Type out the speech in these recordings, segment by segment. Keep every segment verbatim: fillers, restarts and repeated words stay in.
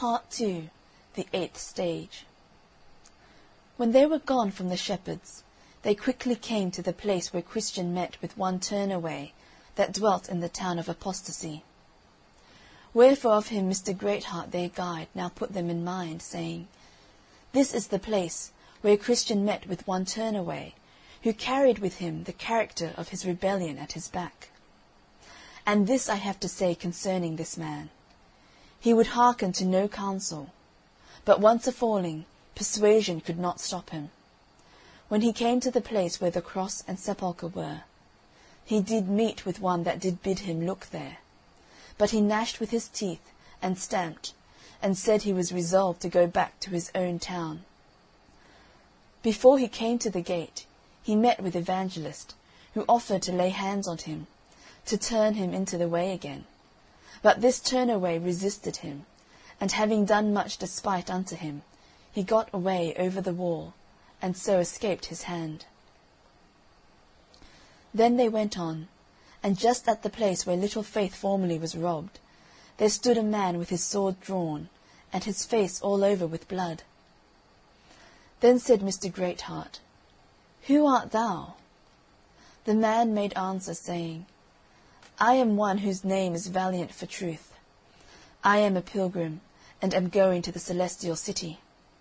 Part two. The Eighth Stage. When they were gone from the shepherds, they quickly came to the place where Christian met with one Turnaway, that dwelt in the town of Apostasy. Wherefore of him Mister Greatheart their guide now put them in mind, saying, This is the place where Christian met with one Turnaway, who carried with him the character of his rebellion at his back. And this I have to say concerning this man. He would hearken to no counsel, but once a falling, persuasion could not stop him. When he came to the place where the cross and sepulchre were, he did meet with one that did bid him look there. But he gnashed with his teeth, and stamped, and said he was resolved to go back to his own town. Before he came to the gate, he met with Evangelist, who offered to lay hands on him, to turn him into the way again. But this Turnaway resisted him, and having done much despite unto him, he got away over the wall, and so escaped his hand. Then they went on, and just at the place where Little Faith formerly was robbed, there stood a man with his sword drawn, and his face all over with blood. Then said Mister Greatheart, Who art thou? The man made answer, saying, I am one whose name is Valiant for Truth. I am a pilgrim, and am going to the celestial city.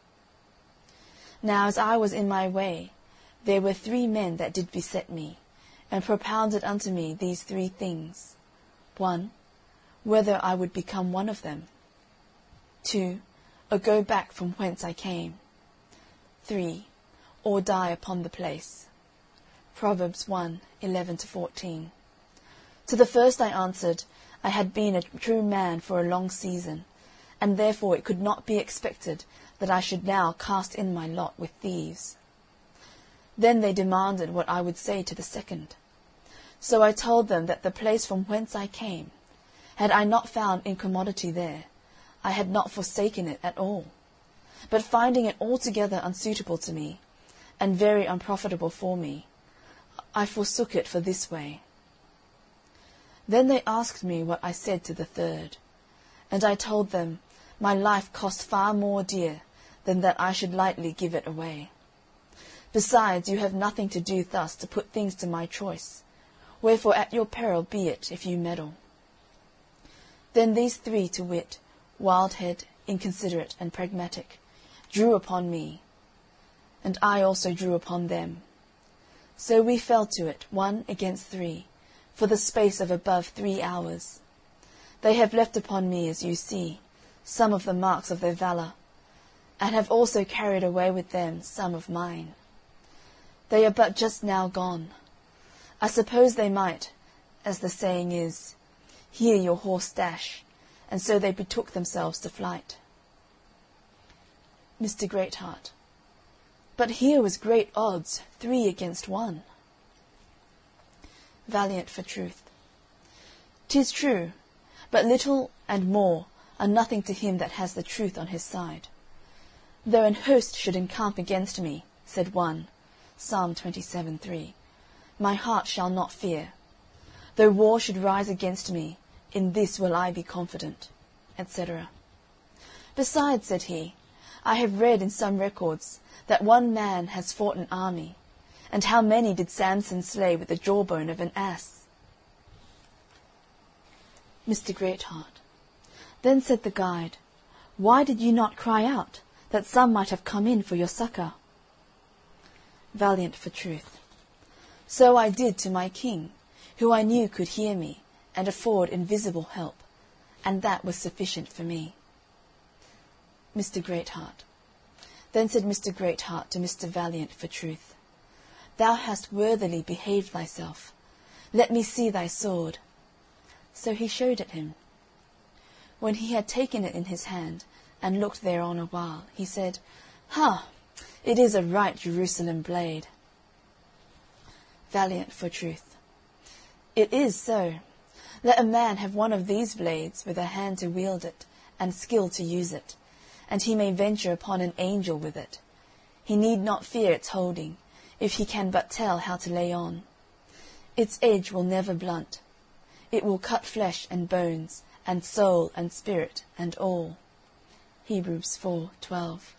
Now as I was in my way, there were three men that did beset me, and propounded unto me these three things. One, whether I would become one of them. Two, or go back from whence I came. Three, or die upon the place. Proverbs one, eleven to fourteen. To the first I answered, I had been a true man for a long season, and therefore it could not be expected that I should now cast in my lot with thieves. Then they demanded what I would say to the second. So I told them that the place from whence I came, had I not found incommodity there, I had not forsaken it at all, but finding it altogether unsuitable to me, and very unprofitable for me, I forsook it for this way. Then they asked me what I said to the third, and I told them my life cost far more dear than that I should lightly give it away. Besides, you have nothing to do thus to put things to my choice, wherefore at your peril be it if you meddle. Then these three, to wit, Wildhead, Inconsiderate, and Pragmatic, drew upon me, and I also drew upon them. So we fell to it, one against three, for the space of above three hours. They have left upon me, as you see, some of the marks of their valour, and have also carried away with them some of mine. They are but just now gone. I suppose they might, as the saying is, hear your horse dash, and so they betook themselves to flight. Mister Greatheart. But here was great odds, three against one. Valiant for Truth. 'Tis true, but little and more are nothing to him that has the truth on his side. Though an host should encamp against me, said one, Psalm twenty-seven three, my heart shall not fear. Though war should rise against me, in this will I be confident, et cetera. Besides, said he, I have read in some records that one man has fought an army, and how many did Samson slay with the jawbone of an ass? Mister Greatheart. Then said the guide, Why did you not cry out, that some might have come in for your succour? Valiant for Truth. So I did to my king, who I knew could hear me, and afford invisible help, and that was sufficient for me. Mister Greatheart. Then said Mister Greatheart to Mister Valiant for Truth, Thou hast worthily behaved thyself. Let me see thy sword. So he showed it him. When he had taken it in his hand, and looked thereon a while, he said, Ha! It is a right Jerusalem blade. Valiant for Truth. It is so. Let a man have one of these blades, with a hand to wield it, and skill to use it, and he may venture upon an angel with it. He need not fear its holding, if he can but tell how to lay on. Its edge will never blunt. It will cut flesh and bones, and soul and spirit, and all. Hebrews four twelve.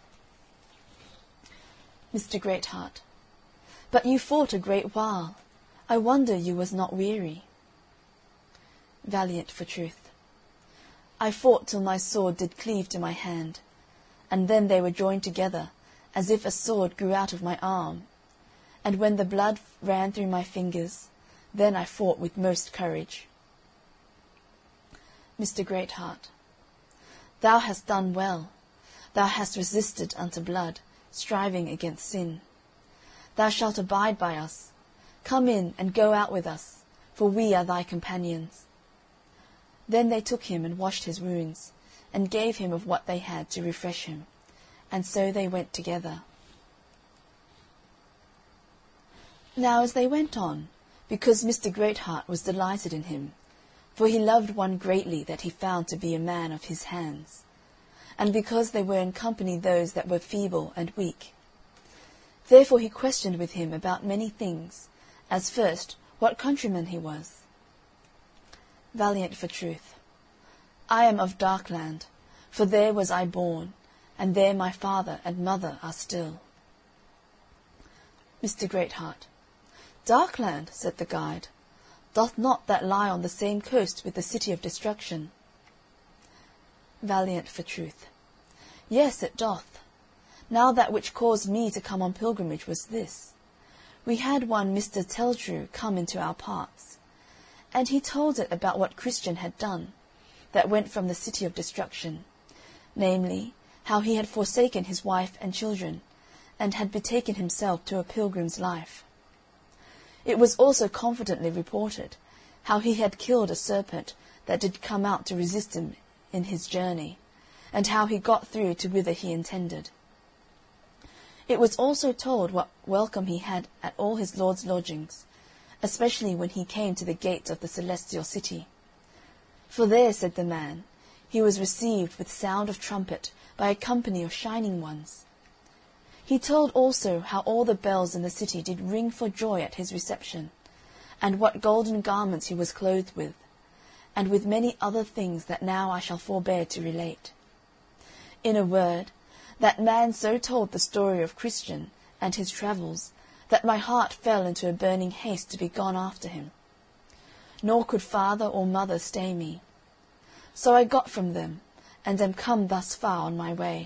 Mister Greatheart. But you fought a great while. I wonder you was not weary. Valiant for truth. I fought till my sword did cleave to my hand, and then they were joined together, as if a sword grew out of my arm. And when the blood ran through my fingers, then I fought with most courage. Mister Greatheart. Thou hast done well. Thou hast resisted unto blood, striving against sin. Thou shalt abide by us. Come in and go out with us, for we are thy companions. Then they took him and washed his wounds, and gave him of what they had to refresh him. And so they went together. Now as they went on, because Mister Greatheart was delighted in him, for he loved one greatly that he found to be a man of his hands, and because they were in company those that were feeble and weak. Therefore he questioned with him about many things, as first, what countryman he was. Valiant for truth. I am of Darkland, for there was I born, and there my father and mother are still. Mister Greatheart. Darkland, said the guide. Doth not that lie on the same coast with the City of Destruction? Valiant for truth. Yes, it doth. Now that which caused me to come on pilgrimage was this. We had one Mister Teldrew come into our parts, and he told it about what Christian had done, that went from the City of Destruction, namely, how he had forsaken his wife and children, and had betaken himself to a pilgrim's life. It was also confidently reported how he had killed a serpent that did come out to resist him in his journey, and how he got through to whither he intended. It was also told what welcome he had at all his lord's lodgings, especially when he came to the gates of the celestial city. For there, said the man, he was received with sound of trumpet by a company of shining ones. He told also how all the bells in the city did ring for joy at his reception, and what golden garments he was clothed with, and with many other things that now I shall forbear to relate. In a word, that man so told the story of Christian and his travels that my heart fell into a burning haste to be gone after him. Nor could father or mother stay me. So I got from them, and am come thus far on my way.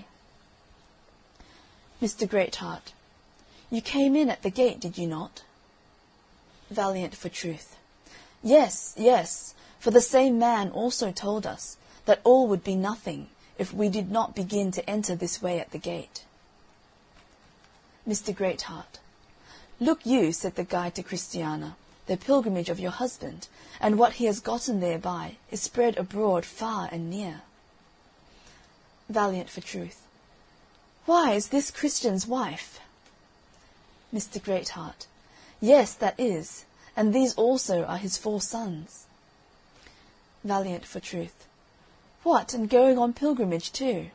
Mister Greatheart. You came in at the gate, did you not? Valiant for truth. Yes, yes, for the same man also told us that all would be nothing if we did not begin to enter this way at the gate. Mister Greatheart. Look you, said the guide to Christiana, the pilgrimage of your husband, and what he has gotten thereby, is spread abroad far and near. Valiant for truth. Why, is this Christian's wife? Mister Greatheart. Yes, that is, and these also are his four sons. Valiant for truth. What, and going on pilgrimage too?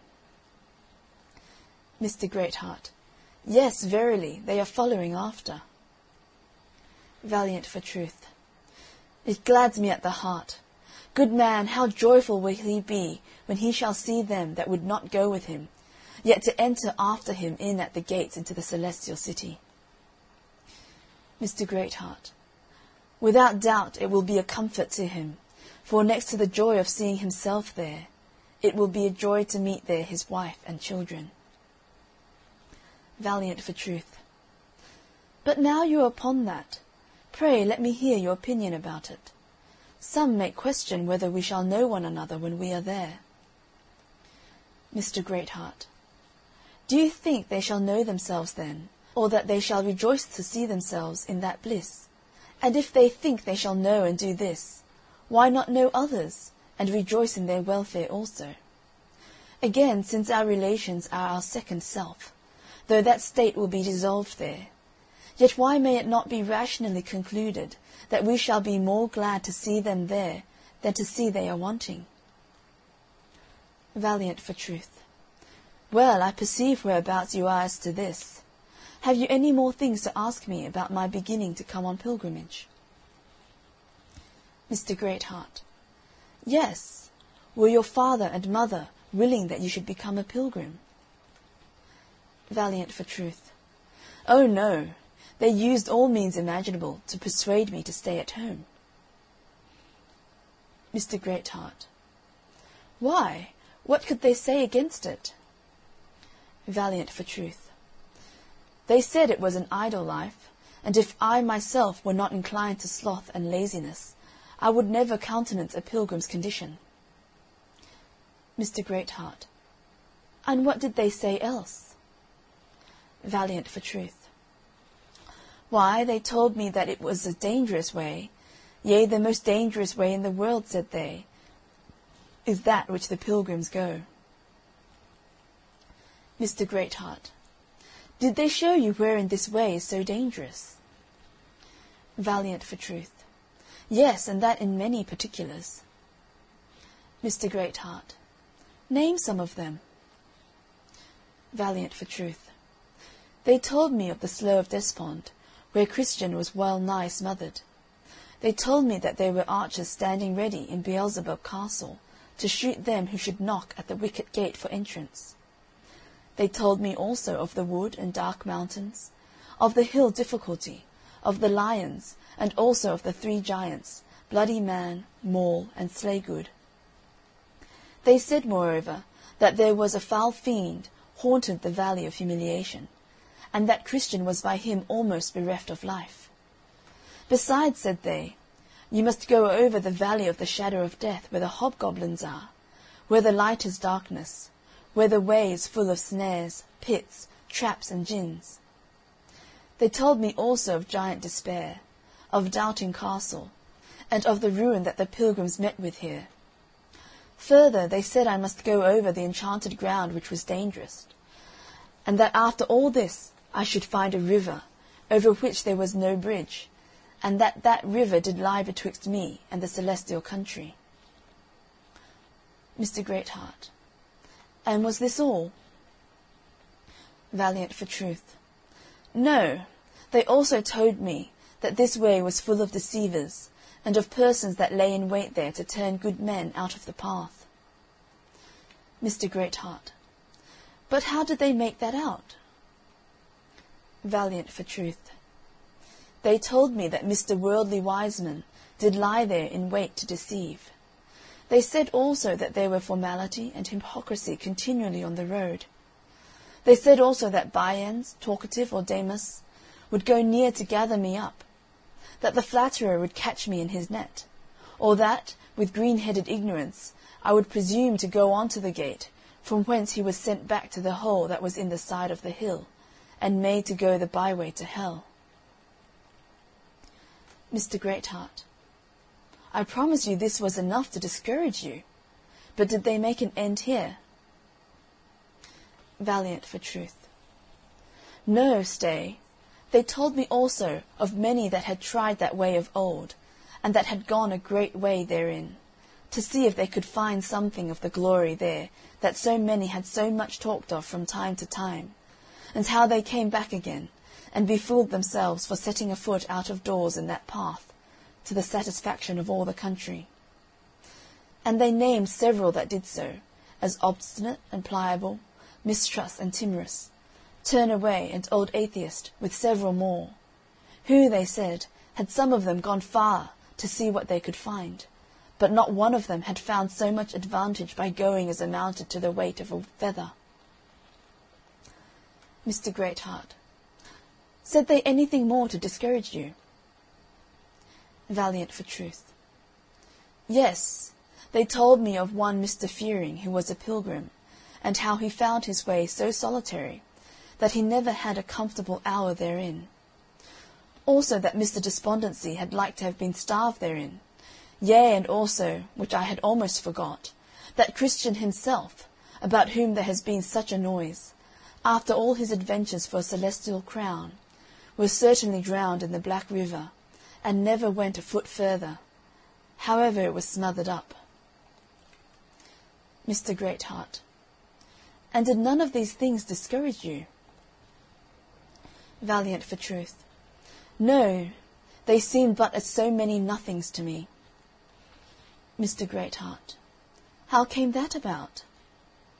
Mister Greatheart. Yes, verily, they are following after. Valiant for truth. It glads me at the heart. Good man, how joyful will he be when he shall see them that would not go with him, yet to enter after him in at the gates into the celestial city. Mister Greatheart. Without doubt it will be a comfort to him, for next to the joy of seeing himself there, it will be a joy to meet there his wife and children. Valiant for truth. But now you are upon that, pray let me hear your opinion about it. Some may question whether we shall know one another when we are there. Mister Greatheart. Do you think they shall know themselves then, or that they shall rejoice to see themselves in that bliss? And if they think they shall know and do this, why not know others, and rejoice in their welfare also? Again, since our relations are our second self, though that state will be dissolved there, yet why may it not be rationally concluded that we shall be more glad to see them there than to see they are wanting? Valiant for truth. Well, I perceive whereabouts you are as to this. Have you any more things to ask me about my beginning to come on pilgrimage? Mister Greatheart. Yes. Were your father and mother willing that you should become a pilgrim? Valiant for truth. Oh, no, they used all means imaginable to persuade me to stay at home. Mister Greatheart. Why? What could they say against it? Valiant for truth. They said it was an idle life, and if I myself were not inclined to sloth and laziness, I would never countenance a pilgrim's condition. Mister Greatheart. And what did they say else? Valiant for truth. Why, they told me that it was a dangerous way, yea, the most dangerous way in the world, said they, is that which the pilgrims go. Mister Greatheart. Did they show you wherein this way is so dangerous? Valiant for truth. Yes, and that in many particulars. Mister Greatheart. Name some of them. Valiant for truth. They told me of the Slough of Despond, where Christian was well nigh smothered. They told me that there were archers standing ready in Beelzebub Castle to shoot them who should knock at the wicket gate for entrance. They told me also of the wood and dark mountains, of the hill Difficulty, of the lions, and also of the three giants, Bloody Man, Maul, and Slaygood. They said, moreover, that there was a foul fiend haunted the valley of humiliation, and that Christian was by him almost bereft of life. Besides, said they, you must go over the valley of the shadow of death, where the hobgoblins are, where the light is darkness, where the way is full of snares, pits, traps, and gins. They told me also of Giant Despair, of Doubting Castle, and of the ruin that the pilgrims met with here. Further, they said I must go over the enchanted ground which was dangerous, and that after all this I should find a river, over which there was no bridge, and that that river did lie betwixt me and the celestial country. Mister Greatheart. And was this all? Valiant for truth. No, they also told me that this way was full of deceivers, and of persons that lay in wait there to turn good men out of the path. Mister Greatheart. But how did they make that out? Valiant for truth. They told me that Mister Worldly Wiseman did lie there in wait to deceive. They said also that there were formality and hypocrisy continually on the road. They said also that Bians, Talkative, or Damus would go near to gather me up, that the flatterer would catch me in his net, or that, with green-headed ignorance, I would presume to go on to the gate, from whence he was sent back to the hole that was in the side of the hill, and made to go the byway to hell. Mister Greatheart. I promise you this was enough to discourage you. But did they make an end here? Valiant for truth. No, stay. They told me also of many that had tried that way of old, and that had gone a great way therein, to see if they could find something of the glory there that so many had so much talked of from time to time, and how they came back again, and befooled themselves for setting a foot out of doors in that path, to the satisfaction of all the country. And they named several that did so, as Obstinate and Pliable, Mistrust and Timorous, Turnaway and Old Atheist, with several more, who, they said, had some of them gone far to see what they could find, but not one of them had found so much advantage by going as amounted to the weight of a feather. Mister Greatheart. Said they anything more to discourage you? Valiant for truth. Yes, they told me of one Mister Fearing, who was a pilgrim, and how he found his way so solitary that he never had a comfortable hour therein. Also that Mister Despondency had like to have been starved therein. Yea, and also, which I had almost forgot, that Christian himself, about whom there has been such a noise, after all his adventures for a celestial crown, was certainly drowned in the Black River, and never went a foot further, however it was smothered up. Mister Greatheart. And did none of these things discourage you? Valiant for truth. No, they seemed but as so many nothings to me. Mister Greatheart. How came that about?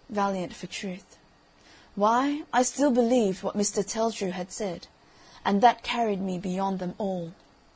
valiant for truth. Why, I still believed what Mister Telltrue had said, and that carried me beyond them all.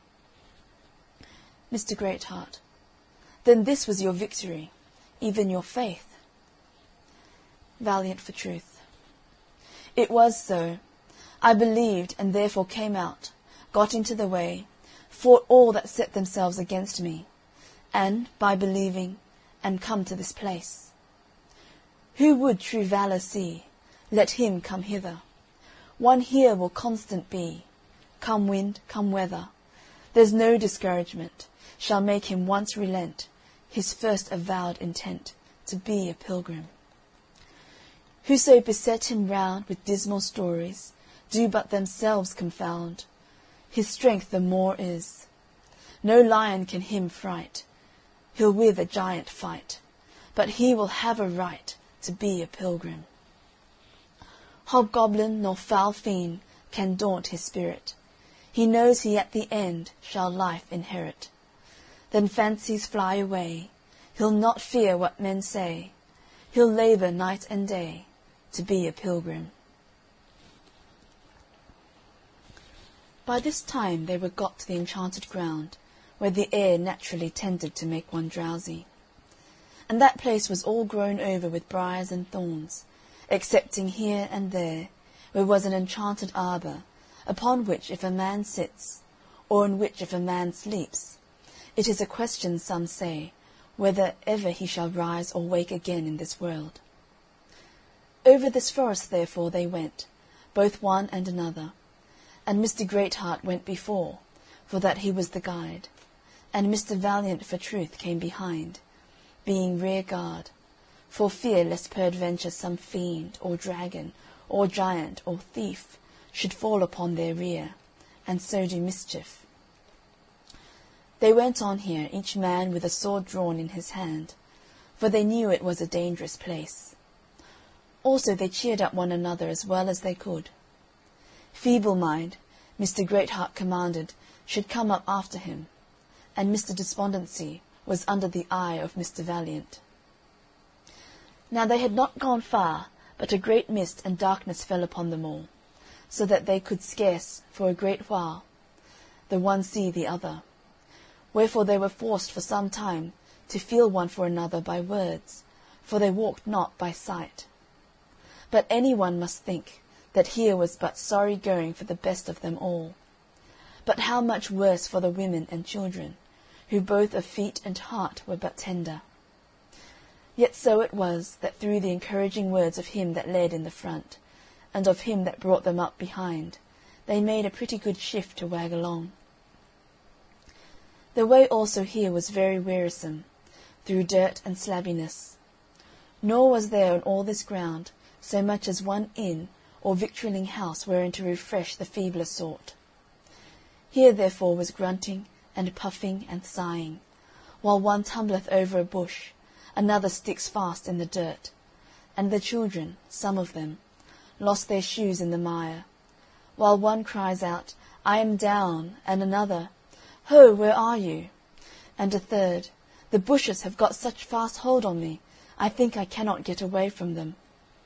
Mister Greatheart: Then this was your victory, even your faith. Valiant for truth: It was so. I believed, and therefore came out, got into the way, fought all that set themselves against me, and, by believing, am come to this place. Who would true valour see, let him come hither. One here will constant be, come wind, come weather. There's no discouragement shall make him once relent his first avowed intent to be a pilgrim. Whoso beset him round with dismal stories do but themselves confound, his strength the more is. No lion can him fright, he'll with a giant fight, but he will have a right to be a pilgrim. Hobgoblin nor foul fiend can daunt his spirit, he knows he at the end shall life inherit. Then fancies fly away, he'll not fear what men say, he'll labour night and day to be a pilgrim. By this time they were got to the enchanted ground, where the air naturally tended to make one drowsy. And that place was all grown over with briars and thorns, excepting here and there, where was an enchanted arbour, upon which if a man sits, or in which if a man sleeps, it is a question, some say, whether ever he shall rise or wake again in this world. Over this forest therefore they went, both one and another, and Mister Greatheart went before, for that he was the guide, and Mister Valiant for truth came behind, being rear guard, for fear lest peradventure some fiend, or dragon, or giant, or thief should fall upon their rear, and so do mischief. They went on here, each man with a sword drawn in his hand, for they knew it was a dangerous place. Also they cheered up one another as well as they could. Feeble-mind, Mister Greatheart commanded, should come up after him, and Mister Despondency was under the eye of Mister Valiant. Now they had not gone far, but a great mist and darkness fell upon them all, so that they could scarce, for a great while, the one see the other. Wherefore they were forced for some time to feel one for another by words, for they walked not by sight. But any one must think that here was but sorry going for the best of them all. But how much worse for the women and children, who both of feet and heart were but tender. Yet so it was that through the encouraging words of him that led in the front, and of him that brought them up behind, they made a pretty good shift to wag along. The way also here was very wearisome, through dirt and slabbiness. Nor was there on all this ground so much as one inn or victualling house wherein to refresh the feebler sort. Here therefore was grunting and puffing and sighing, while one tumbleth over a bush, another sticks fast in the dirt, and the children, some of them, lost their shoes in the mire, while one cries out, I am down, and another, Ho, where are you? And a third, The bushes have got such fast hold on me, I think I cannot get away from them.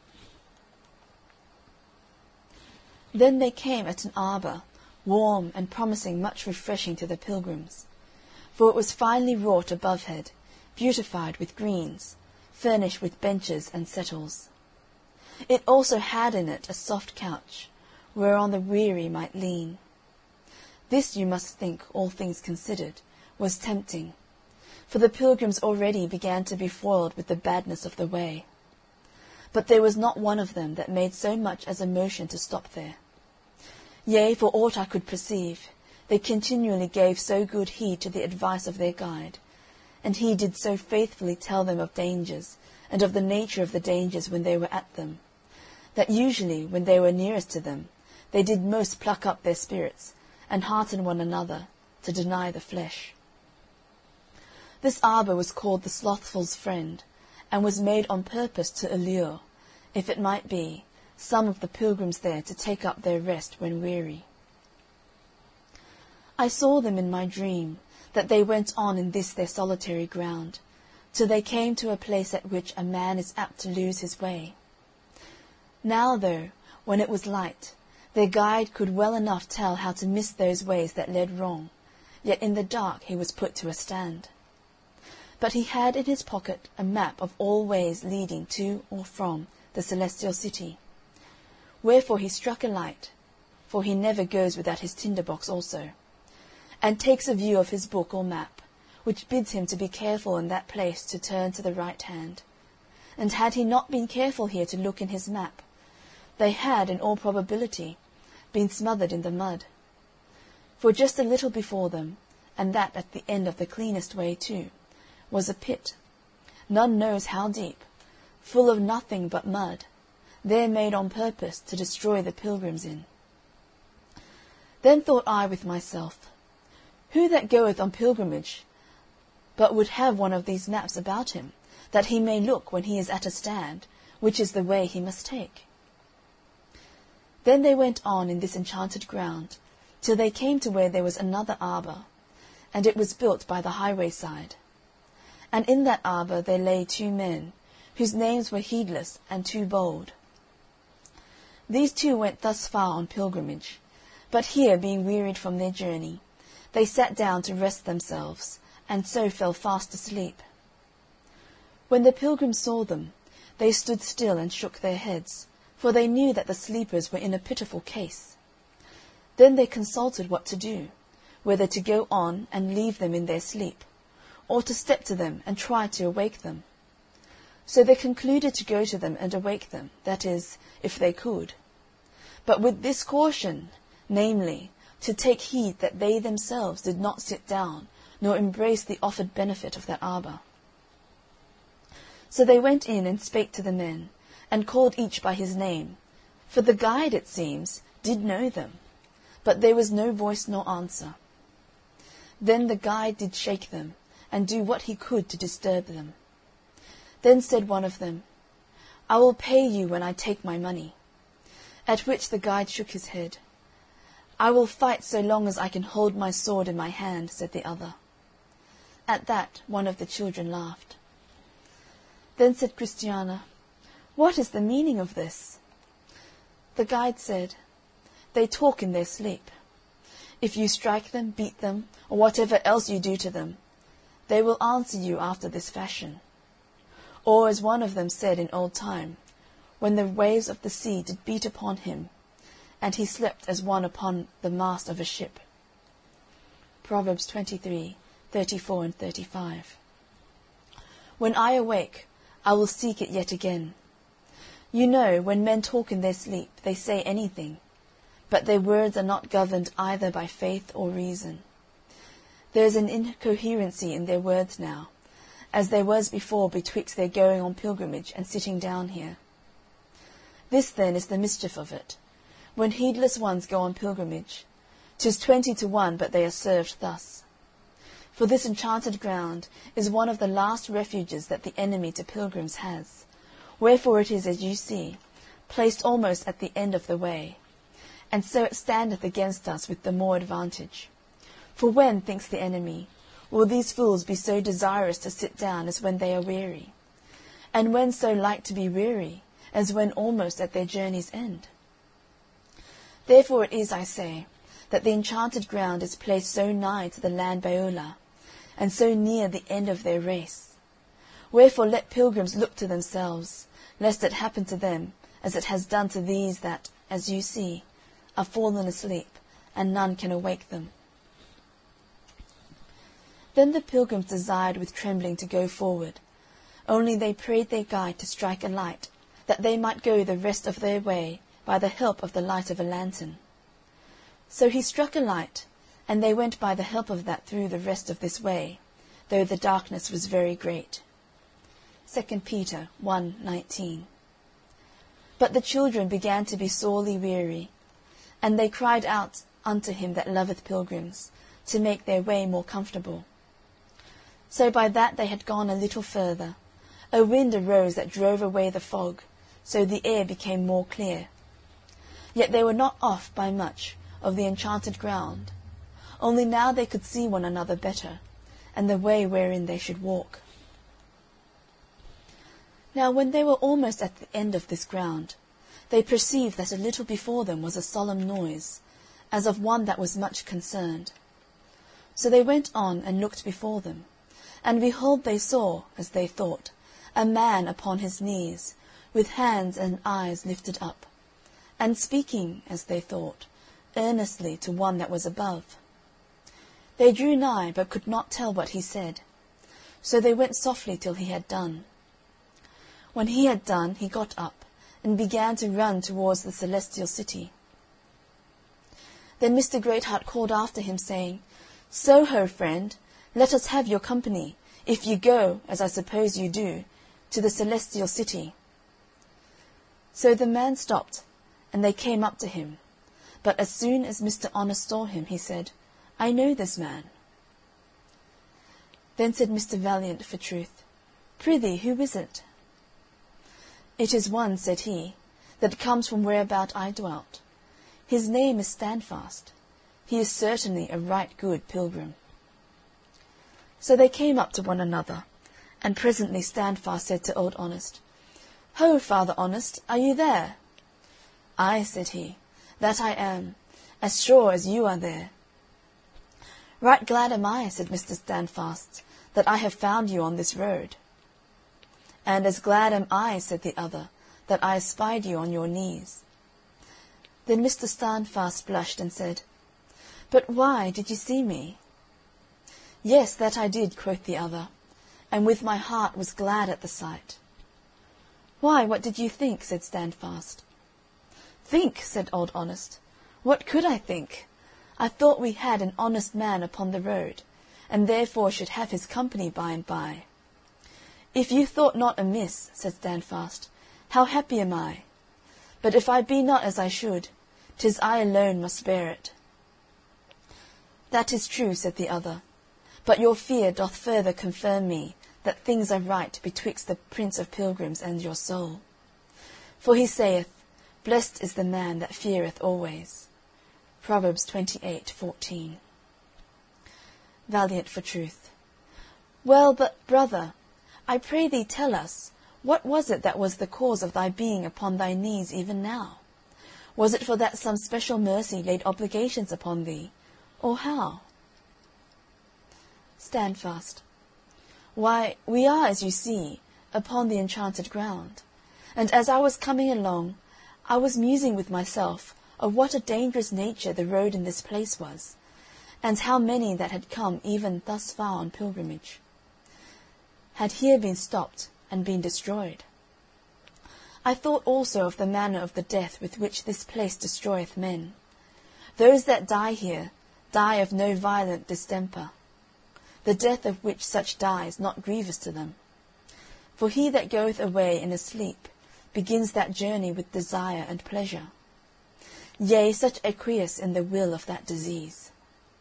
Then they came at an arbour, warm and promising much refreshing to the pilgrims, for it was finely wrought above head, beautified with greens, furnished with benches and settles. It also had in it a soft couch, whereon the weary might lean. This, you must think, all things considered, was tempting, for the pilgrims already began to be foiled with the badness of the way. But there was not one of them that made so much as a motion to stop there. Yea, for aught I could perceive, they continually gave so good heed to the advice of their guide, and he did so faithfully tell them of dangers, and of the nature of the dangers when they were at them, that usually, when they were nearest to them, they did most pluck up their spirits, and hearten one another, to deny the flesh. This arbour was called the Slothful's Friend, and was made on purpose to allure, if it might be, some of the pilgrims there to take up their rest when weary. I saw them in my dream, that they went on in this their solitary ground, till they came to a place at which a man is apt to lose his way. Now, though, when it was light, their guide could well enough tell how to miss those ways that led wrong, yet in the dark he was put to a stand. But he had in his pocket a map of all ways leading to or from the Celestial City. Wherefore he struck a light, for he never goes without his tinder-box also, and takes a view of his book or map, which bids him to be careful in that place to turn to the right hand. And had he not been careful here to look in his map, they had, in all probability, been smothered in the mud. For just a little before them, and that at the end of the cleanest way too, was a pit, none knows how deep, full of nothing but mud, there made on purpose to destroy the pilgrims in. Then thought I with myself, who that goeth on pilgrimage but would have one of these maps about him, that he may look when he is at a stand, which is the way he must take? Then they went on in this enchanted ground, till they came to where there was another arbour, and it was built by the highway side. And in that arbour there lay two men, whose names were Heedless and Too Bold. These two went thus far on pilgrimage, but here, being wearied from their journey, they sat down to rest themselves, and so fell fast asleep. When the pilgrims saw them, they stood still and shook their heads, for they knew that the sleepers were in a pitiful case. Then they consulted what to do, whether to go on and leave them in their sleep, or to step to them and try to awake them. So they concluded to go to them and awake them, that is, if they could. But with this caution, namely, to take heed that they themselves did not sit down, nor embrace the offered benefit of that arbour. So they went in and spake to the men, and called each by his name, for the guide, it seems, did know them, but there was no voice nor answer. Then the guide did shake them, and do what he could to disturb them. Then said one of them, I will pay you when I take my money. At which the guide shook his head. I will fight so long as I can hold my sword in my hand, said the other. At that one of the children laughed. Then said Christiana, What is the meaning of this? The guide said, They talk in their sleep. If you strike them, beat them, or whatever else you do to them, they will answer you after this fashion. Or as one of them said in old time, when the waves of the sea did beat upon him, and he slept as one upon the mast of a ship. Proverbs twenty-three, thirty-four and thirty-five. When I awake, I will seek it yet again. You know, when men talk in their sleep, they say anything, but their words are not governed either by faith or reason. There is an incoherency in their words now, as there was before betwixt their going on pilgrimage and sitting down here. This then is the mischief of it. When heedless ones go on pilgrimage, 'tis twenty to one but they are served thus. For this enchanted ground is one of the last refuges that the enemy to pilgrims has, wherefore it is, as you see, placed almost at the end of the way, and so it standeth against us with the more advantage. For when, thinks the enemy, will these fools be so desirous to sit down as when they are weary? And when so like to be weary as when almost at their journey's end? Therefore it is, I say, that the enchanted ground is placed so nigh to the land Beulah, and so near the end of their race. Wherefore let pilgrims look to themselves, lest it happen to them as it has done to these that, as you see, are fallen asleep, and none can awake them. Then the pilgrims desired with trembling to go forward, only they prayed their guide to strike a light, that they might go the rest of their way by the help of the light of a lantern. So he struck a light, and they went by the help of that through the rest of this way, though the darkness was very great. Second Peter one nineteen. But the children began to be sorely weary, and they cried out unto him that loveth pilgrims, to make their way more comfortable. So by that they had gone a little further, a wind arose that drove away the fog, so the air became more clear. Yet they were not off by much of the enchanted ground, only now they could see one another better, and the way wherein they should walk. Now when they were almost at the end of this ground, they perceived that a little before them was a solemn noise, as of one that was much concerned. So they went on and looked before them, and behold they saw, as they thought, a man upon his knees, with hands and eyes lifted up, and speaking, as they thought, earnestly to one that was above. They drew nigh, but could not tell what he said. So they went softly till he had done. When he had done, he got up, and began to run towards the celestial city. Then Mister Greatheart called after him, saying, So ho, friend, let us have your company, if you go, as I suppose you do, to the celestial city. So the man stopped, and they came up to him. But as soon as Mister Honest saw him, he said, I know this man. Then said Mister Valiant for truth, Prithee, who is it? It is one, said he, that comes from whereabout I dwelt. His name is Standfast. He is certainly a right good pilgrim. So they came up to one another, and presently Standfast said to Old Honest, Ho, Father Honest, are you there? Ay, said he, that I am, as sure as you are there. Right glad am I, said Mister Standfast, that I have found you on this road. And as glad am I, said the other, that I espied you on your knees. Then Mister Standfast blushed and said, But why did you see me? Yes, that I did, quoth the other, and with my heart was glad at the sight. Why, what did you think? Said Standfast. Think, said Old Honest. What could I think? I thought we had an honest man upon the road, and therefore should have his company by and by. If you thought not amiss, said Standfast, how happy am I! But if I be not as I should, 'tis I alone must bear it. That is true, said the other, but your fear doth further confirm me that things are right betwixt the Prince of Pilgrims and your soul. For he saith, Blessed is the man that feareth always. Proverbs twenty-eight fourteen. Valiant for truth. Well, but, brother, I pray thee tell us, what was it that was the cause of thy being upon thy knees even now? Was it for that some special mercy laid obligations upon thee, or how? Standfast. Why, we are, as you see, upon the enchanted ground, and as I was coming along, I was musing with myself of what a dangerous nature the road in this place was, and how many that had come even thus far on pilgrimage had here been stopped and been destroyed. I thought also of the manner of the death with which this place destroyeth men. Those that die here die of no violent distemper, the death of which such die is not grievous to them. For he that goeth away in a sleep begins that journey with desire and pleasure. Yea, such acquiesce in the will of that disease.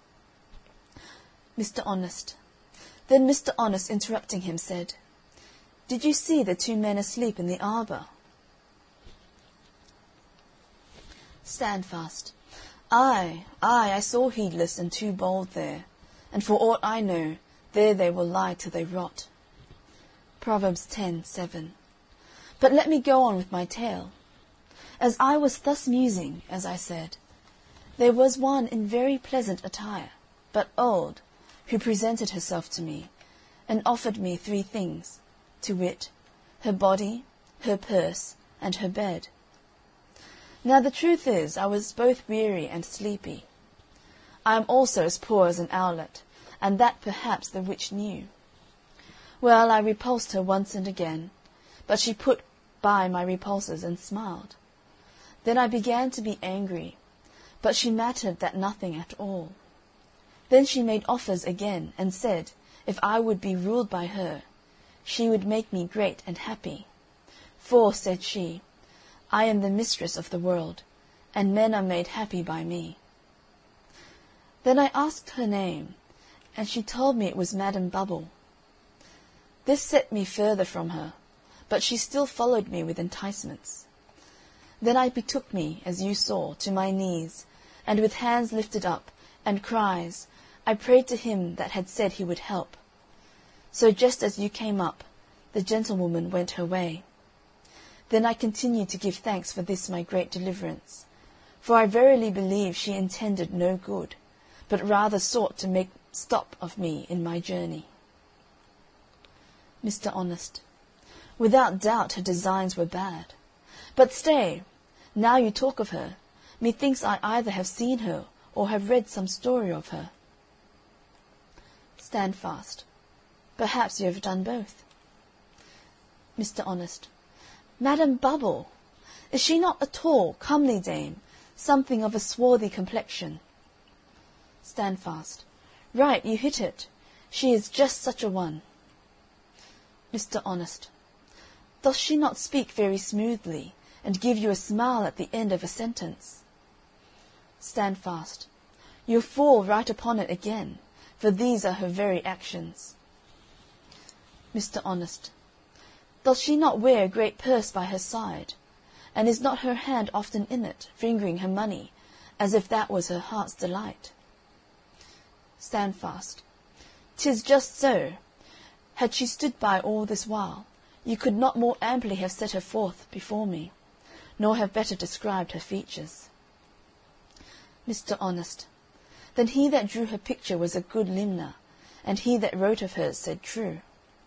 Mister Honest. Then Mister Honest, interrupting him, said, Did you see the two men asleep in the arbour? Standfast. Ay, ay, I saw Heedless and Too Bold there, and for aught I know, there they will lie till they rot. Proverbs ten seven. But let me go on with my tale. As I was thus musing, as I said, there was one in very pleasant attire, but old, who presented herself to me, and offered me three things, to wit, her body, her purse, and her bed. Now the truth is, I was both weary and sleepy. I am also as poor as an owlet, and that perhaps the witch knew. Well, I repulsed her once and again, but she put by my repulses and smiled. Then I began to be angry, but she mattered that nothing at all. Then she made offers again, and said, if I would be ruled by her, she would make me great and happy. For, said she, I am the mistress of the world, and men are made happy by me. Then I asked her name, and she told me it was Madam Bubble. This set me further from her, but she still followed me with enticements. Then I betook me, as you saw, to my knees, and with hands lifted up, and cries, I prayed to him that had said he would help. So just as you came up, The gentlewoman went her way. Then I continued to give thanks for this my great deliverance, for I verily believe she intended no good, but rather sought to make stop of me in my journey. Mister Honest. Without doubt her designs were bad. But stay, now you talk of her, methinks I either have seen her or have read some story of her. Standfast. Perhaps you have done both. Mister Honest. Madam Bubble! Is she not a tall, comely dame, something of a swarthy complexion? Standfast. Right, you hit it. She is just such a one. Mister Honest. Doth she not speak very smoothly, and give you a smile at the end of a sentence? Standfast. You fall right upon it again, for these are her very actions. Mister Honest. Doth she not wear a great purse by her side, and is not her hand often in it, fingering her money, as if that was her heart's delight? Standfast. 'Tis just so. Had she stood by all this while, you could not more amply have set her forth before me, nor have better described her features. Mister Honest. Then he that drew her picture was a good limner, and he that wrote of her said true.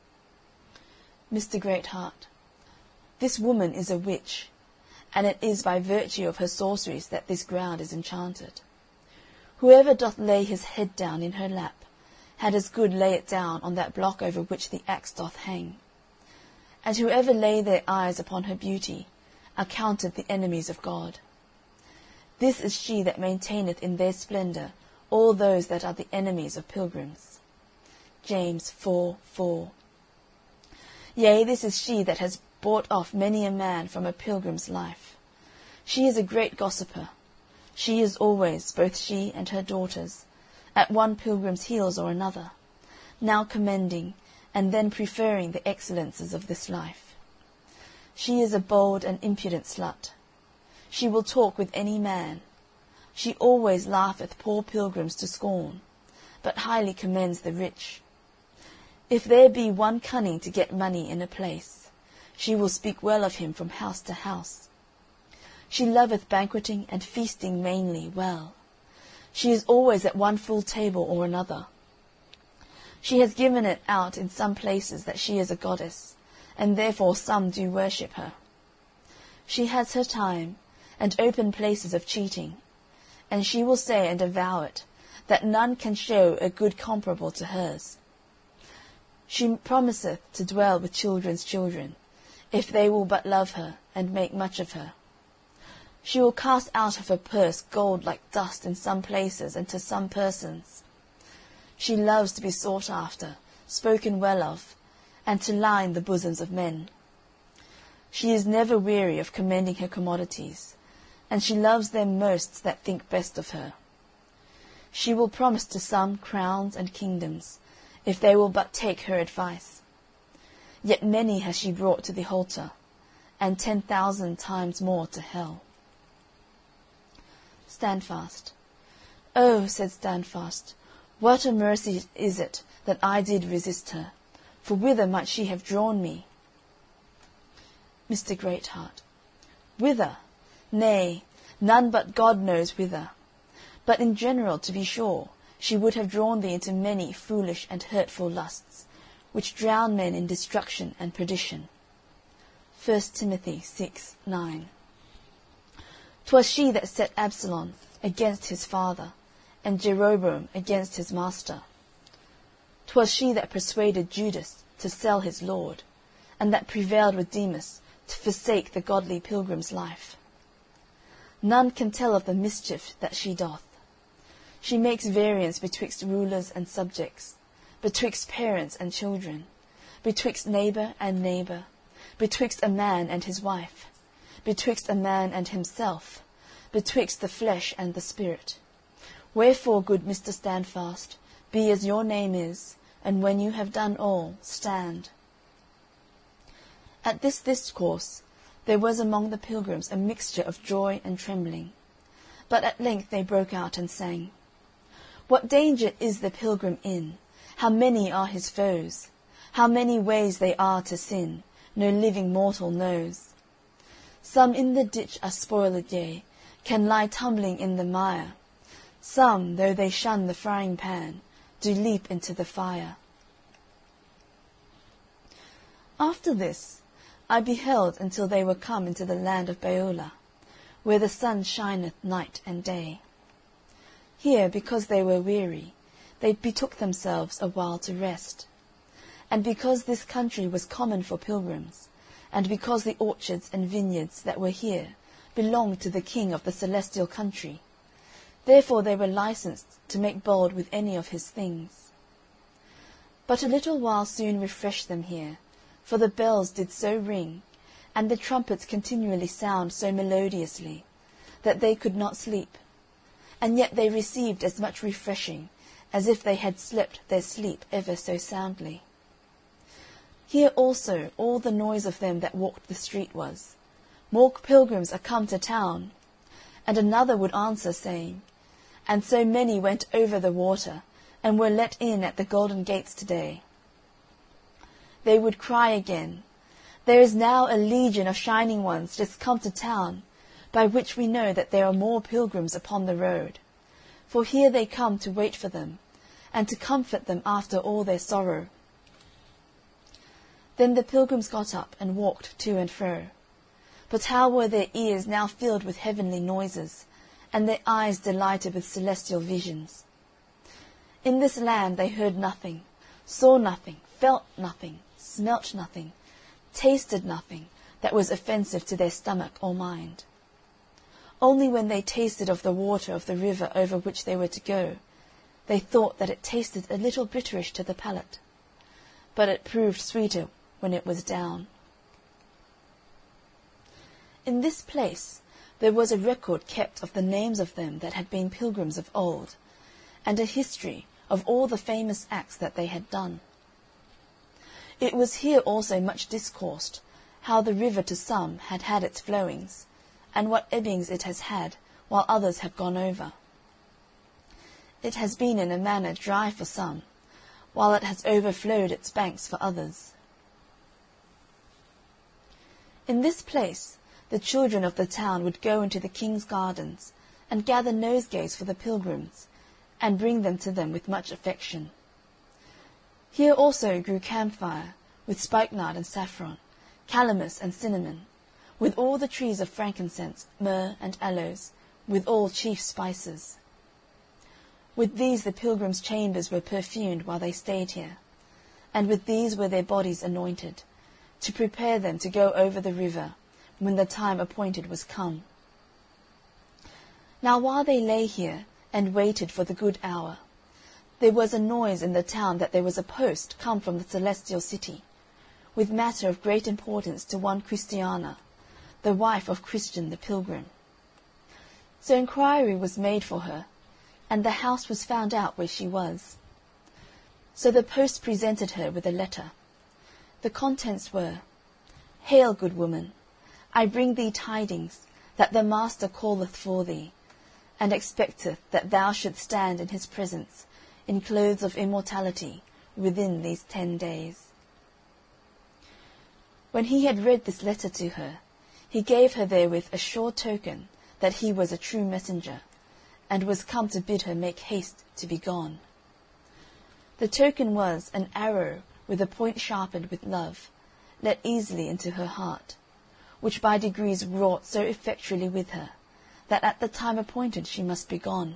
Mister Greatheart. This woman is a witch, and it is by virtue of her sorceries that this ground is enchanted. Whoever doth lay his head down in her lap had as good lay it down on that block over which the axe doth hang. And whoever lay their eyes upon her beauty are counted the enemies of God. This is she that maintaineth in their splendour all those that are the enemies of pilgrims. James four four. Yea, this is she that has bought off many a man from a pilgrim's life. She is a great gossiper. She is always, both she and her daughters, at one pilgrim's heels or another, now commending and then preferring the excellences of this life. She is a bold and impudent slut. She will talk with any man. She always laugheth poor pilgrims to scorn, but highly commends the rich. If there be one cunning to get money in a place, she will speak well of him from house to house. She loveth banqueting and feasting mainly well. She is always at one full table or another. She has given it out in some places that she is a goddess, and therefore some do worship her. She has her time, and open places of cheating, and she will say and avow it, that none can show a good comparable to hers. She promiseth to dwell with children's children, if they will but love her, and make much of her. She will cast out of her purse gold like dust in some places and to some persons. She loves to be sought after, spoken well of, and to line the bosoms of men. She is never weary of commending her commodities, and she loves them most that think best of her. She will promise to some crowns and kingdoms, if they will but take her advice. Yet many has she brought to the halter, and ten thousand times more to hell. Standfast. Oh, said Standfast, what a mercy is it that I did resist her, for whither might she have drawn me? Mister Greatheart. Whither? Nay, none but God knows whither. But in general, to be sure, she would have drawn thee into many foolish and hurtful lusts, which drown men in destruction and perdition. First Timothy six nine. 'Twas she that set Absalom against his father, and Jeroboam against his master. 'Twas she that persuaded Judas to sell his Lord, and that prevailed with Demas to forsake the godly pilgrim's life. None can tell of the mischief that she doth. She makes variance betwixt rulers and subjects, betwixt parents and children, betwixt neighbour and neighbour, betwixt a man and his wife, betwixt a man and himself, betwixt the flesh and the spirit. Wherefore, good Mister Standfast, be as your name is, and when you have done all, stand. At this discourse there was among the pilgrims a mixture of joy and trembling, but at length they broke out and sang, What danger is the pilgrim in? How many are his foes? How many ways they are to sin, no living mortal knows. Some in the ditch are spoiled, yea, can lie tumbling in the mire. Some, though they shun the frying pan, do leap into the fire. After this I beheld until they were come into the land of Beulah, where the sun shineth night and day. Here, because they were weary, they betook themselves a while to rest. And because this country was common for pilgrims, and because the orchards and vineyards that were here belonged to the king of the celestial country, therefore they were licensed to make bold with any of his things. But a little while soon refreshed them here, for the bells did so ring, and the trumpets continually sound so melodiously, that they could not sleep, and yet they received as much refreshing as if they had slept their sleep ever so soundly. Here also all the noise of them that walked the street was, More pilgrims are come to town. And another would answer, saying, And so many went over the water, and were let in at the golden gates today. They would cry again, There is now a legion of shining ones just come to town, by which we know that there are more pilgrims upon the road. For here they come to wait for them, and to comfort them after all their sorrow. Then the pilgrims got up and walked to and fro. But how were their ears now filled with heavenly noises, and their eyes delighted with celestial visions. In this land they heard nothing, saw nothing, felt nothing, smelt nothing, tasted nothing that was offensive to their stomach or mind. Only when they tasted of the water of the river over which they were to go, they thought that it tasted a little bitterish to the palate, but it proved sweeter when it was down. In this place there was a record kept of the names of them that had been pilgrims of old, and a history of all the famous acts that they had done. It was here also much discoursed, how the river to some had had its flowings, and what ebbings it has had, while others have gone over. It has been in a manner dry for some, while it has overflowed its banks for others. In this place the children of the town would go into the king's gardens, and gather nosegays for the pilgrims, and bring them to them with much affection. Here also grew camphire, with spikenard and saffron, calamus and cinnamon, with all the trees of frankincense, myrrh, and aloes, with all chief spices. With these the pilgrims' chambers were perfumed while they stayed here, and with these were their bodies anointed, to prepare them to go over the river, when the time appointed was come. Now while they lay here, and waited for the good hour, there was a noise in the town that there was a post come from the celestial city, with matter of great importance to one Christiana, the wife of Christian the pilgrim. So inquiry was made for her, and the house was found out where she was. So the post presented her with a letter. The contents were, Hail, good woman, I bring thee tidings that the Master calleth for thee, and expecteth that thou shouldst stand in his presence in clothes of immortality within these ten days. When he had read this letter to her, he gave her therewith a sure token that he was a true messenger, and was come to bid her make haste to be gone. The token was an arrow with a point sharpened with love, let easily into her heart, which by degrees wrought so effectually with her, that at the time appointed she must be gone.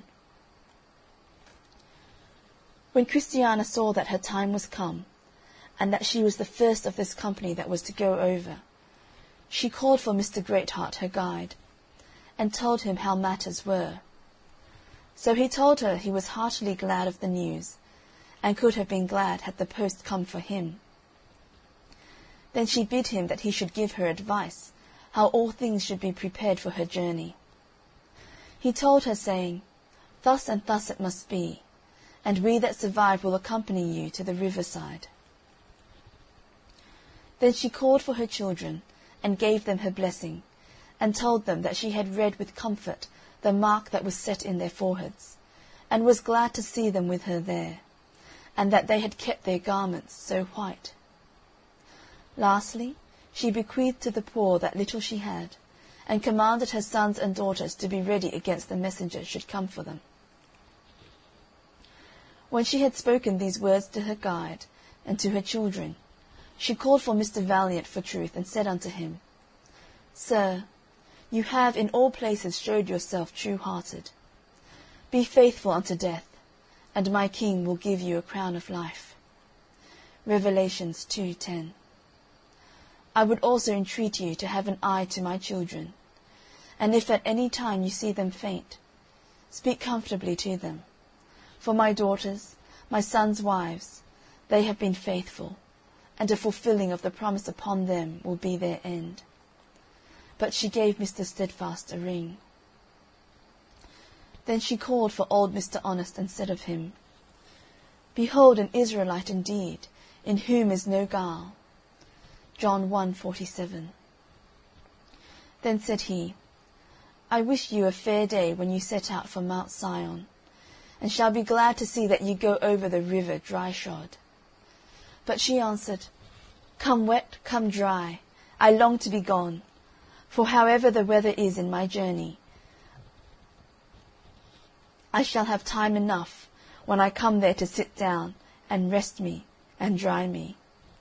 When Christiana saw that her time was come, and that she was the first of this company that was to go over, she called for Mister Greatheart, her guide, and told him how matters were. So he told her he was heartily glad of the news, and could have been glad had the post come for him. Then she bid him that he should give her advice, how all things should be prepared for her journey. He told her, saying, Thus and thus it must be, and we that survive will accompany you to the riverside. Then she called for her children, and gave them her blessing, and told them that she had read with comfort the mark that was set in their foreheads, and was glad to see them with her there, and that they had kept their garments so white. Lastly, she bequeathed to the poor that little she had, and commanded her sons and daughters to be ready against the messenger should come for them. When she had spoken these words to her guide and to her children, she called for Mister Valiant for truth, and said unto him, Sir, you have in all places showed yourself true-hearted. Be faithful unto death, and my king will give you a crown of life. Revelations two ten. I would also entreat you to have an eye to my children, and if at any time you see them faint, speak comfortably to them. For my daughters, my sons' wives, they have been faithful, and a fulfilling of the promise upon them will be their end. But she gave Mister Steadfast a ring. Then she called for old Mister Honest, and said of him, Behold an Israelite indeed, in whom is no guile. John one forty-seven. Then said he, I wish you a fair day when you set out for Mount Sion, and shall be glad to see that you go over the river dry-shod. But she answered, Come wet, come dry, I long to be gone, for however the weather is in my journey, I shall have time enough when I come there to sit down and rest me and dry me.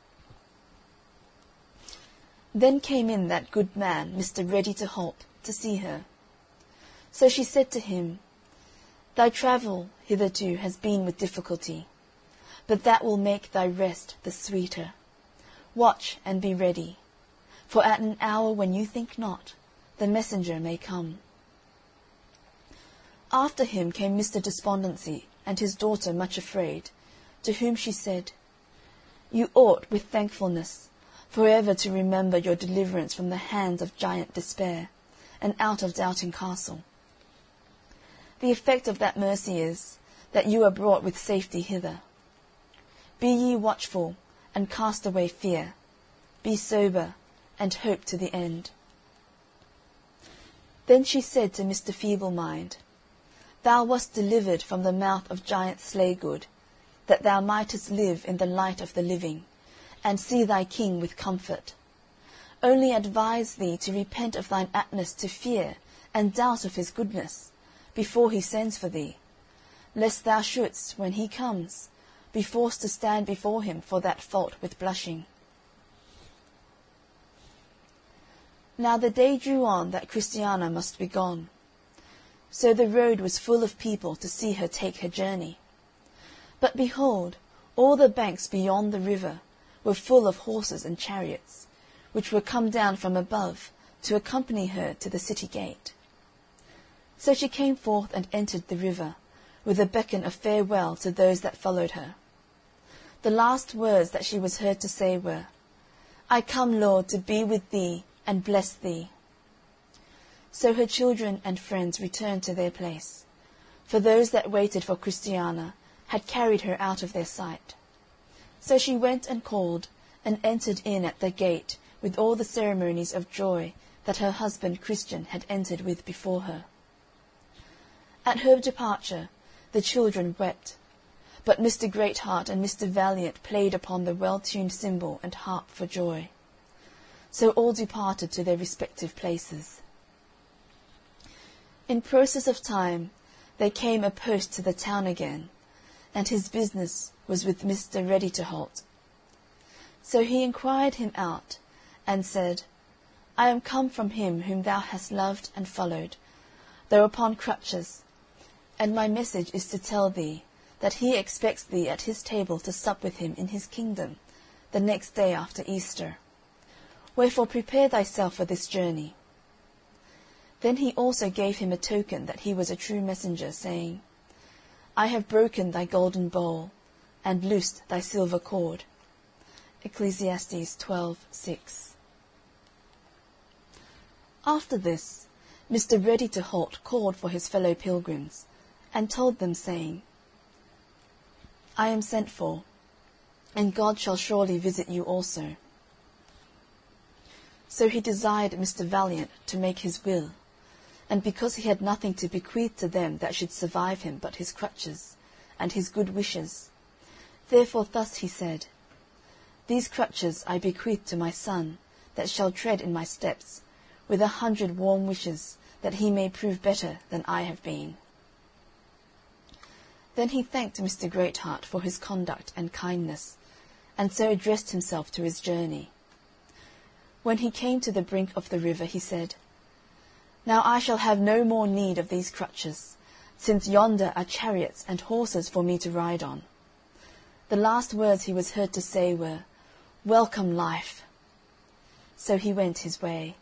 Then came in that good man, Mister Ready-to-halt, to see her. So she said to him, Thy travel hitherto has been with difficulty, but that will make thy rest the sweeter. Watch and be ready, for at an hour when you think not, the messenger may come. After him came Mister Despondency, and his daughter Much Afraid, to whom she said, You ought, with thankfulness, for ever to remember your deliverance from the hands of Giant Despair, and out of Doubting Castle. The effect of that mercy is, that you are brought with safety hither. Be ye watchful, and cast away fear. Be sober, and hope to the end. Then she said to Mister Feeble-mind, Thou wast delivered from the mouth of Giant Slaygood, that thou mightest live in the light of the living, and see thy king with comfort. Only advise thee to repent of thine aptness to fear and doubt of his goodness, before he sends for thee, lest thou shouldst, when he comes, be forced to stand before him for that fault with blushing. Now the day drew on that Christiana must be gone. So the road was full of people to see her take her journey. But behold, all the banks beyond the river were full of horses and chariots, which were come down from above to accompany her to the city gate. So she came forth and entered the river, with a beckon of farewell to those that followed her. The last words that she was heard to say were, I come, Lord, to be with thee and bless thee. So her children and friends returned to their place, for those that waited for Christiana had carried her out of their sight. So she went and called, and entered in at the gate with all the ceremonies of joy that her husband Christian had entered with before her. At her departure the children wept, but Mister Greatheart and Mister Valiant played upon the well-tuned cymbal and harp for joy. So all departed to their respective places. In process of time there came a post to the town again, and his business was with Mister Ready-to-halt. So he inquired him out, and said, I am come from him whom thou hast loved and followed, though upon crutches, and my message is to tell thee that he expects thee at his table to sup with him in his kingdom the next day after Easter. Wherefore prepare thyself for this journey. Then he also gave him a token that he was a true messenger, saying, I have broken thy golden bowl, and loosed thy silver cord. Ecclesiastes twelve six. After this, Mister Ready-to-halt called for his fellow pilgrims, and told them, saying, I am sent for, and God shall surely visit you also. So he desired Mister Valiant to make his will, and because he had nothing to bequeath to them that should survive him but his crutches, and his good wishes, therefore thus he said, These crutches I bequeath to my son, that shall tread in my steps, with a hundred warm wishes, that he may prove better than I have been." Then he thanked Mister Greatheart for his conduct and kindness, and so addressed himself to his journey. When he came to the brink of the river, he said, "Now I shall have no more need of these crutches, since yonder are chariots and horses for me to ride on." The last words he was heard to say were, "Welcome, life!" So he went his way.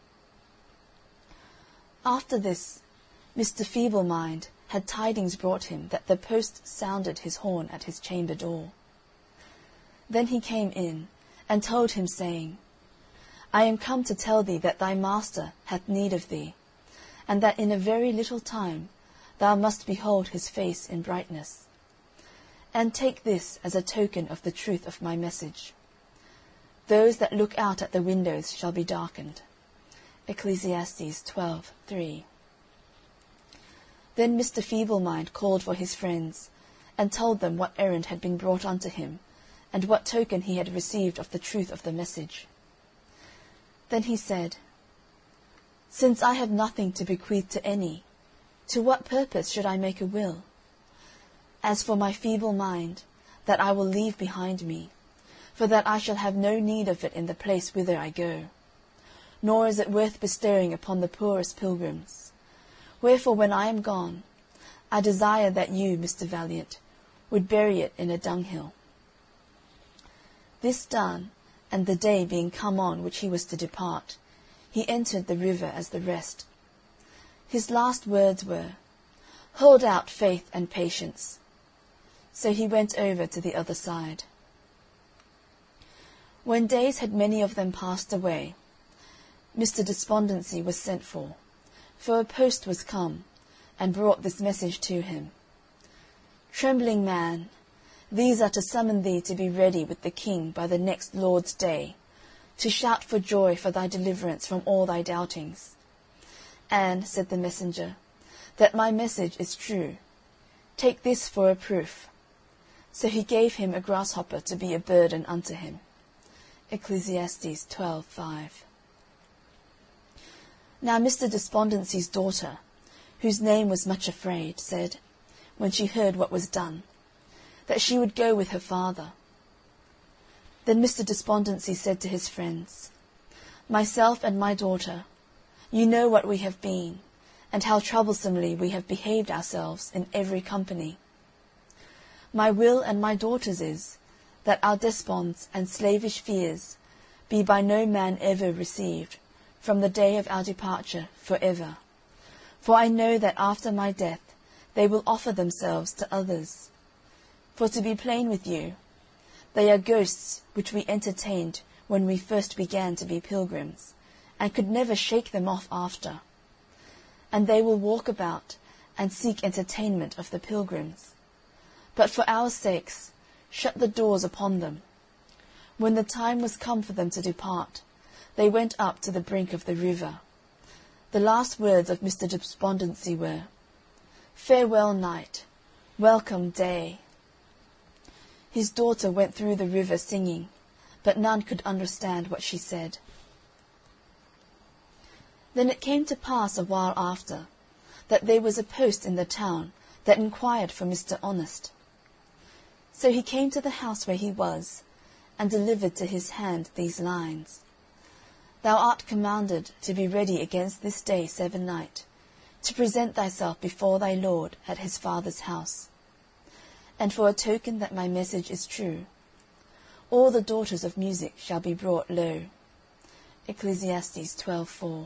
After this, Mister Feeble-mind had tidings brought him that the post sounded his horn at his chamber door. Then he came in, and told him, saying, "I am come to tell thee that thy master hath need of thee, and that in a very little time thou must behold his face in brightness. And take this as a token of the truth of my message. Those that look out at the windows shall be darkened." Ecclesiastes twelve three. Then Mister Feeble-mind called for his friends, and told them what errand had been brought unto him, and what token he had received of the truth of the message. Then he said, "Since I have nothing to bequeath to any, to what purpose should I make a will? As for my feeble mind, that I will leave behind me, for that I shall have no need of it in the place whither I go. Nor is it worth bestowing upon the poorest pilgrims. Wherefore, when I am gone, I desire that you, Mister Valiant, would bury it in a dunghill." This done, and the day being come on which he was to depart, he entered the river as the rest. His last words were, "Hold out faith and patience." So he went over to the other side. When days had many of them passed away, Mister Despondency was sent for, for a post was come, and brought this message to him: "Trembling man, these are to summon thee to be ready with the king by the next Lord's day, to shout for joy for thy deliverance from all thy doubtings. And, said the messenger, that my message is true. Take this for a proof." So he gave him a grasshopper to be a burden unto him. Ecclesiastes twelve five. Now Mister Despondency's daughter, whose name was Much Afraid, said, when she heard what was done, that she would go with her father. Then Mister Despondency said to his friends, "Myself and my daughter, you know what we have been, and how troublesomely we have behaved ourselves in every company. My will and my daughter's is, that our desponds and slavish fears be by no man ever received, from the day of our departure for ever. For I know that after my death they will offer themselves to others. For to be plain with you, they are ghosts which we entertained when we first began to be pilgrims, and could never shake them off after. And they will walk about and seek entertainment of the pilgrims. But for our sakes, shut the doors upon them. When the time was come for them to depart, they went up to the brink of the river. The last words of Mister Despondency were, "Farewell, night. Welcome, day." His daughter went through the river singing, but none could understand what she said. Then it came to pass a while after, that there was a post in the town that inquired for Mister Honest. So he came to the house where he was, and delivered to his hand these lines: "Thou art commanded to be ready against this day seven-night, to present thyself before thy lord at his father's house. And for a token that my message is true, all the daughters of music shall be brought low." Ecclesiastes twelve four.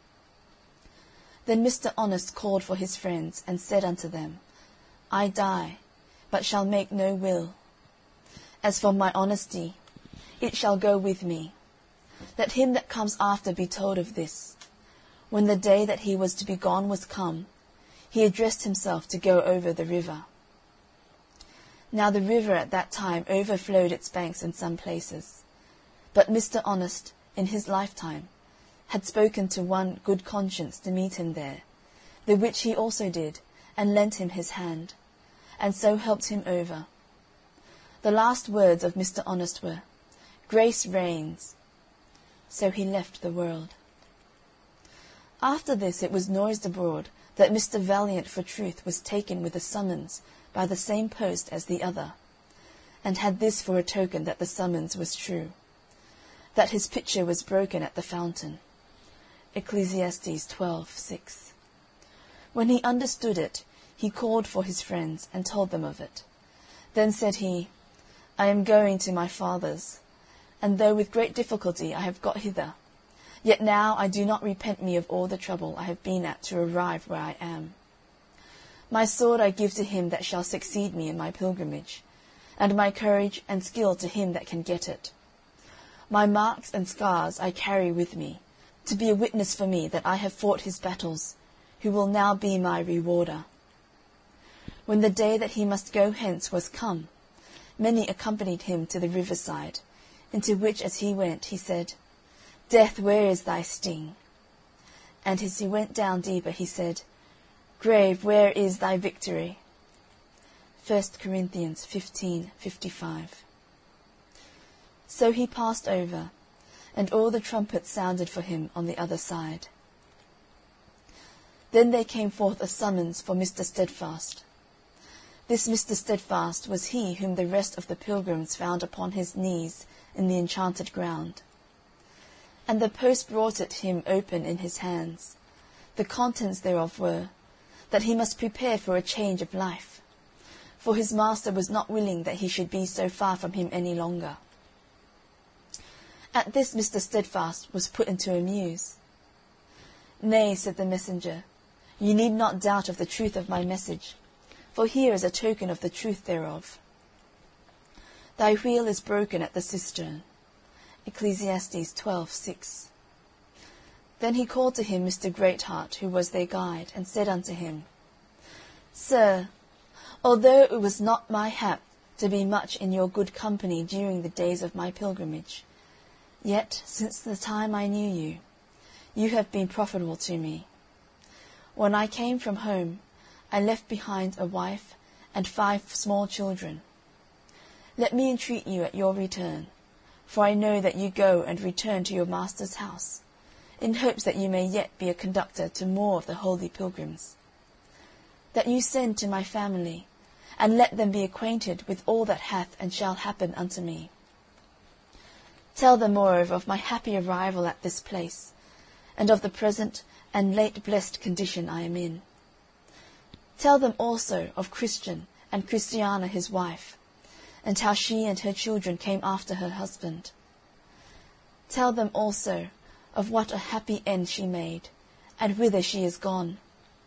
Then Mister Honest called for his friends, and said unto them, "I die, but shall make no will. As for my honesty, it shall go with me. Let him that comes after be told of this. When the day that he was to be gone was come, he addressed himself to go over the river. Now the river at that time overflowed its banks in some places. But Mister Honest, in his lifetime, had spoken to one Good Conscience to meet him there, the which he also did, and lent him his hand, and so helped him over. The last words of Mister Honest were, Grace reigns." So he left the world. After this it was noised abroad that Mister Valiant for Truth was taken with a summons by the same post as the other, and had this for a token that the summons was true, that his pitcher was broken at the fountain. Ecclesiastes twelve six. When he understood it, he called for his friends, and told them of it. Then said he, "I am going to my father's, and though with great difficulty I have got hither, yet now I do not repent me of all the trouble I have been at to arrive where I am. My sword I give to him that shall succeed me in my pilgrimage, and my courage and skill to him that can get it. My marks and scars I carry with me, to be a witness for me that I have fought his battles, who will now be my rewarder." When the day that he must go hence was come, many accompanied him to the riverside, into which as he went he said, "Death, where is thy sting?" And as he went down deeper he said, "Grave, where is thy victory?" First Corinthians fifteen fifty-five. So he passed over, and all the trumpets sounded for him on the other side. Then there came forth a summons for Mister Steadfast. This Mister Steadfast was he whom the rest of the pilgrims found upon his knees in the enchanted ground. And the post brought it him open in his hands. The contents thereof were, that he must prepare for a change of life, for his master was not willing that he should be so far from him any longer. At this Mister Steadfast was put into a muse. "Nay," said the messenger, "you need not doubt of the truth of my message, for here is a token of the truth thereof. Thy wheel is broken at the cistern." Ecclesiastes twelve six. Then he called to him Mister Greatheart, who was their guide, and said unto him, "Sir, although it was not my hap to be much in your good company during the days of my pilgrimage, yet, since the time I knew you, you have been profitable to me. When I came from home, I left behind a wife and five small children. Let me entreat you at your return, for I know that you go and return to your master's house, in hopes that you may yet be a conductor to more of the holy pilgrims, that you send to my family, and let them be acquainted with all that hath and shall happen unto me. Tell them, moreover, of my happy arrival at this place, and of the present and late blessed condition I am in. Tell them also of Christian and Christiana his wife, and how she and her children came after her husband. Tell them also of what a happy end she made, and whither she is gone.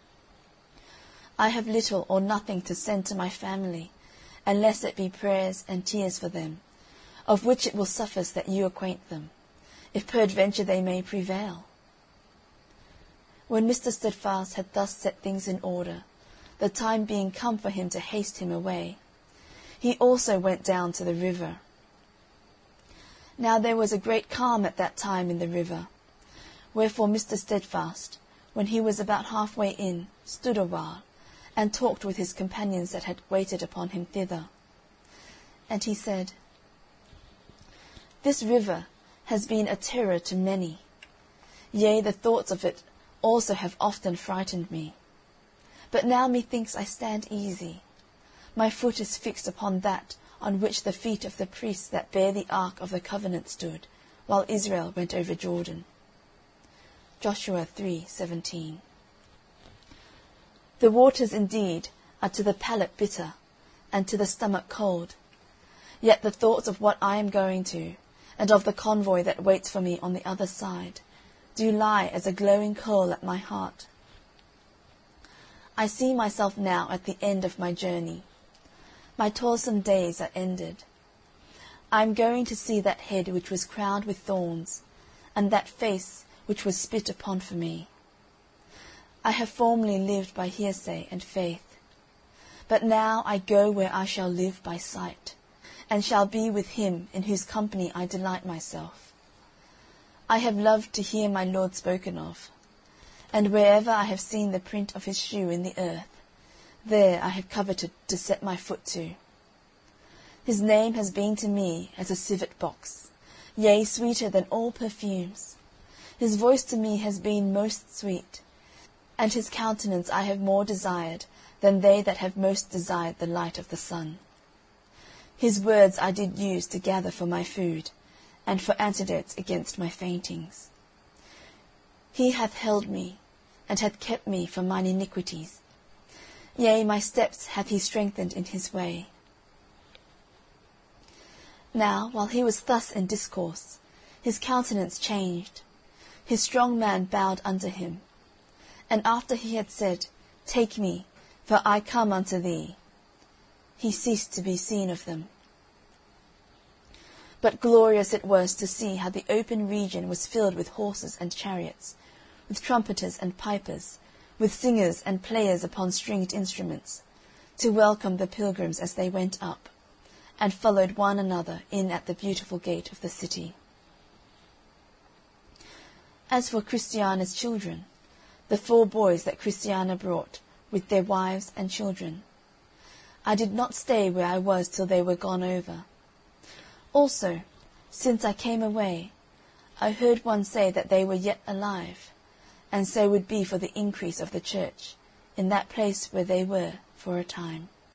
I have little or nothing to send to my family, unless it be prayers and tears for them, of which it will suffice that you acquaint them, if peradventure they may prevail." When Mister Steadfast had thus set things in order, the time being come for him to haste him away, he also went down to the river. Now there was a great calm at that time in the river, wherefore Mister Steadfast, when he was about half-way in, stood a while, and talked with his companions that had waited upon him thither. And he said, "This river has been a terror to many. Yea, the thoughts of it also have often frightened me. But now methinks I stand easy. My foot is fixed upon that on which the feet of the priests that bear the ark of the covenant stood, while Israel went over Jordan." Joshua three seventeen. The waters indeed are to the palate bitter, and to the stomach cold. Yet the thoughts of what I am going to, and of the convoy that waits for me on the other side, do lie as a glowing coal at my heart. I see myself now at the end of my journey. My toilsome days are ended. I am going to see that head which was crowned with thorns, and that face which was spit upon for me. I have formerly lived by hearsay and faith, but now I go where I shall live by sight, and shall be with him in whose company I delight myself. I have loved to hear my Lord spoken of, and wherever I have seen the print of his shoe in the earth, there I have coveted to set my foot to. His name has been to me as a civet box, yea, sweeter than all perfumes. His voice to me has been most sweet, and his countenance I have more desired than they that have most desired the light of the sun. His words I did use to gather for my food, and for antidotes against my faintings. He hath held me, and hath kept me from mine iniquities. Yea, my steps hath he strengthened in his way. Now, while he was thus in discourse, his countenance changed. His strong man bowed unto him. And after he had said, Take me, for I come unto thee, he ceased to be seen of them. But glorious it was to see how the open region was filled with horses and chariots, with trumpeters and pipers, with singers and players upon stringed instruments, to welcome the pilgrims as they went up, and followed one another in at the beautiful gate of the city. As for Christiana's children, the four boys that Christiana brought, with their wives and children, I did not stay where I was till they were gone over. Also, since I came away, I heard one say that they were yet alive, and so would be for the increase of the church, in that place where they were for a time.